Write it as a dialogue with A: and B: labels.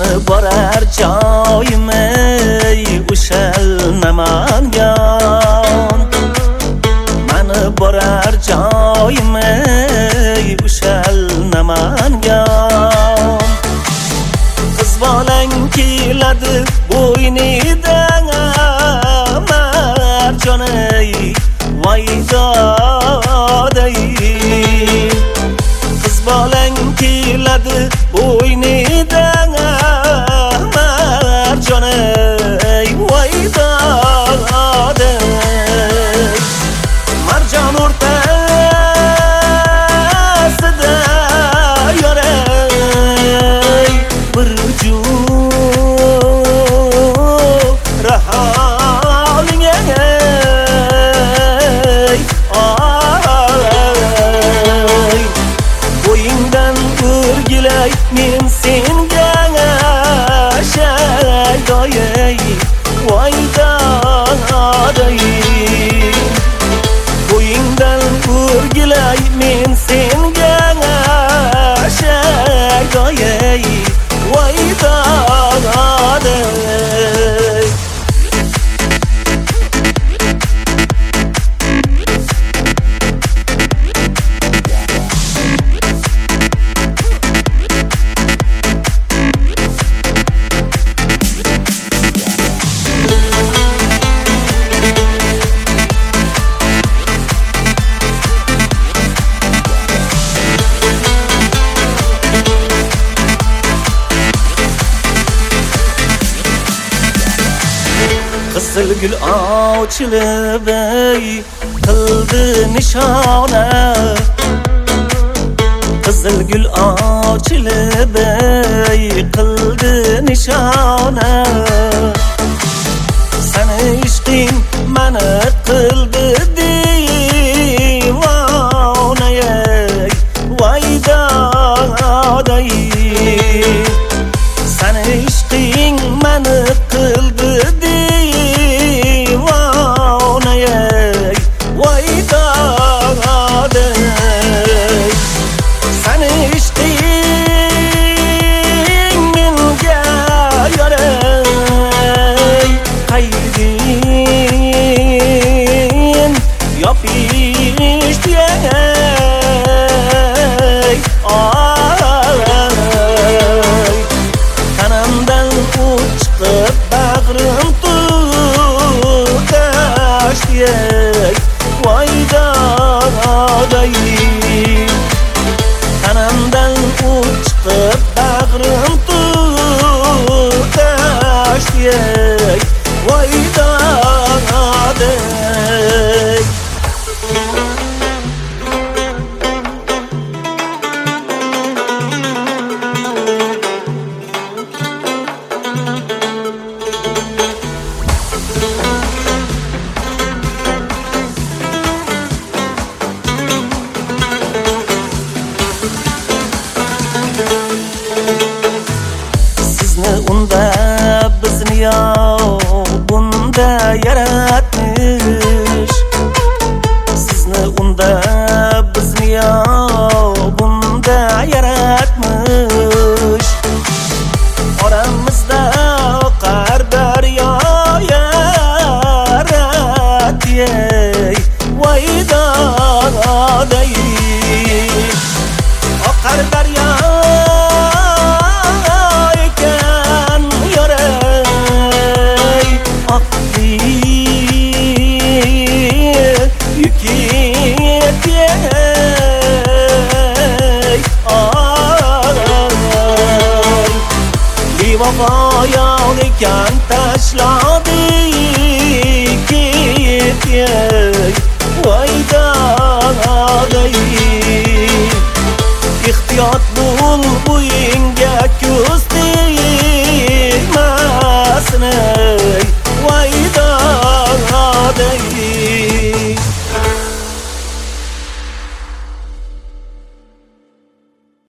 A: mani borar joyimni ushalnamangan, mani borar joyimni ushalnamangan. Qiz bolang keladi bo'ynidan marjonay voydoday. Qiz bolang keladi bo'ynidan marjonay voydoday. Marjon o'rtasida yoray bir men senga shaydoy voydoday. Bo'yingdan o'rgilay men senga shaydoy voydoday. Qizil gul ochilib qildi nishona, qizil gul ochilib qildi nishona. Seni ishqing mani qildi divonay voydoday. Seni ishqing mani qildi Tanamdan uchiqib bag'rim tutashdi voydoday. Unda bizni yo bunda yaratmish, sizni unda bizni yo bunda yaratmish. Oramizda oqar daryo yaratdi voydoday. Oqar daryo Vafoyon ekan tashladik ketay voydoday. Ehtiyot